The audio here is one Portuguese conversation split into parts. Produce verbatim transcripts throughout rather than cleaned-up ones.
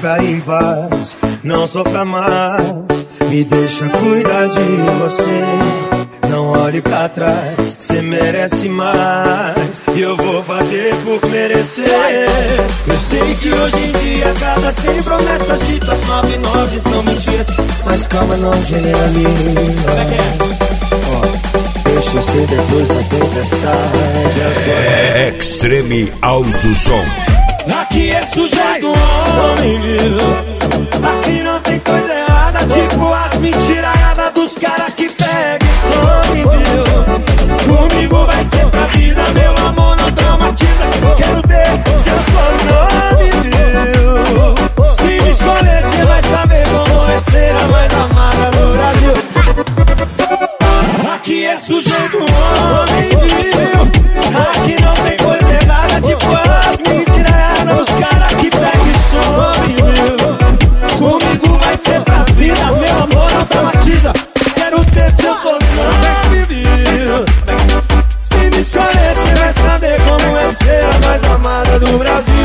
ficar em paz, não sofra mais. Me deixa cuidar de você, não olhe pra trás, cê merece mais. E eu vou fazer por merecer. Eu sei que hoje em dia cada cem promessas ditas, nove nove são mentiras. Mas calma, não generaliza. Como é que é? Ó, deixa eu ser depois da tempestade. É Extreme Alto Som. Aqui é sujeito homem, viu? Aqui não tem coisa errada, tipo as mentiraiadas dos caras que pegam e some, viu? Comigo vai ser pra vida, meu amor, não traumatiza. Quero ter seu sobrenome, viu? Se me escolher, cê vai saber como é ser a mais amada do Brasil. Aqui é sujeito homem, viu? Aqui não tem coisa errada, tipo as mentiraiadas dos caras que pegam e some, viu? Comigo vai ser pra vida, meu amor, não traumatiza. Quero ter seu sobrenome, viu? Se me escolher, cê vai saber como é ser a mais amada do Brasil.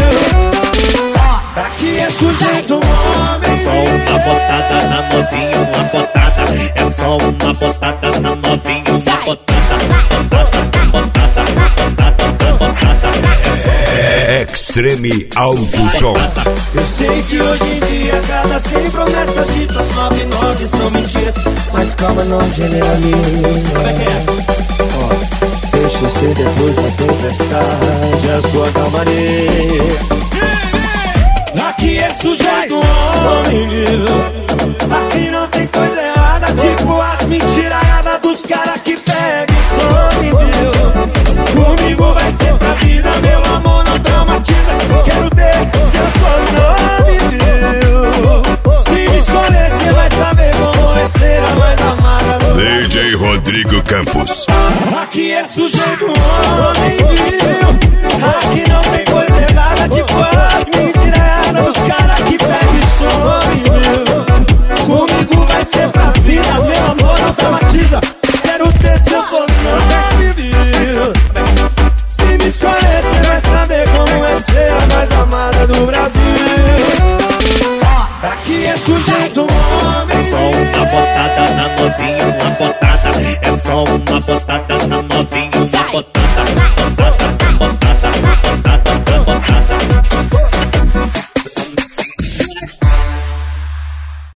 Aqui é sujeito homem. É só uma botada na novinha, uma botada. É só uma botada na novinha, uma botada. Botada, botada, botada, botada. É Extreme Alto Som. Eu sei que hoje em dia cada cem promessas ditas, nove nove são mentiras. Mas calma, não generaliza. Como é que é? Ó, deixa eu ser depois da tempestade a sua calmaria. Aqui é sujeito homem, viu? Aqui não tem coisa errada, tipo as mentiraiadas dos caras que pegam e some, viu? Comigo vai ser pra vida, meu amor, não traumatiza. Quero ter seu sobrenome, viu? Se me escolher, cê vai saber como é ser a mais amada do D J Rodrigo Campos. Aqui é sujeito homem, viu? Aqui não tem coisa errada, tipo as mentiraiadas dos caras que pegam e some, viu? Comigo vai ser pra vida, meu amor, não traumatiza.